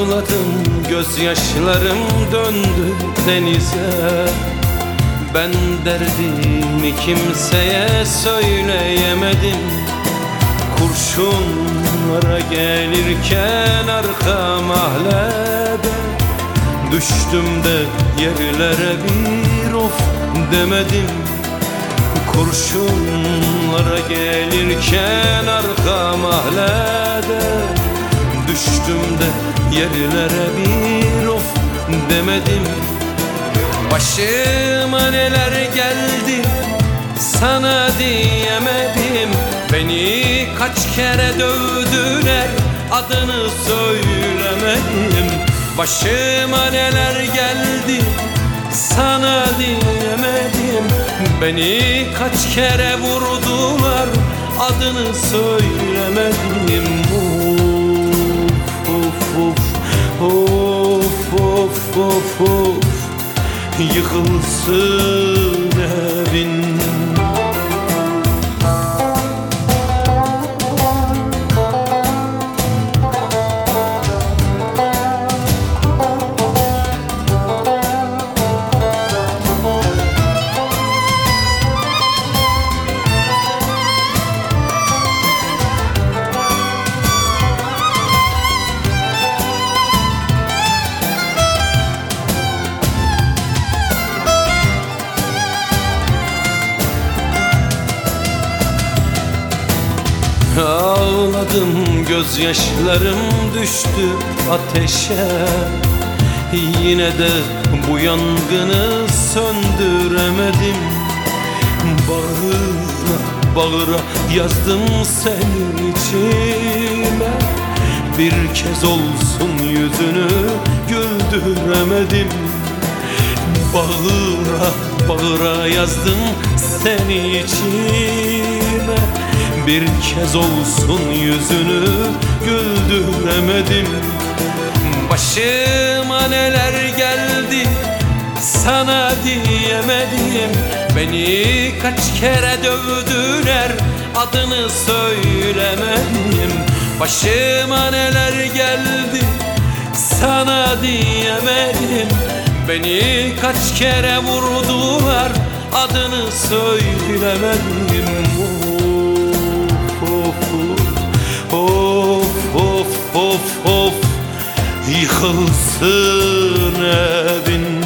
Ağladım, gözyaşlarım döndü denize. Ben derdimi kimseye söyleyemedim. Kurşunlara gelirken arka mahallede düştüm de yerlere bir of demedim. Kurşunlara gelirken arka mahallede düştüm de yerlere bir of demedim. Başıma neler geldi sana diyemedim. Beni kaç kere dövdüler, adını söylemedim. Başıma neler geldi sana diyemedim. Beni kaç kere vurdular, adını söylemedim. Of of of of of of, yıkılsın evin. Ağladım, gözyaşlarım düştü ateşe. Yine de bu yangını söndüremedim. Bağıra bağıra yazdım senin içime. Bir kez olsun yüzünü güldüremedim. Bağıra bağıra yazdım senin içime. Bir kez olsun yüzünü güldüremedim. Başıma neler geldi sana diyemedim. Beni kaç kere dövdüler, adını söylemedim. Başıma neler geldi sana diyemedim. Beni kaç kere vurdular, adını söylemedim. Of of of of, yıkılsın evin.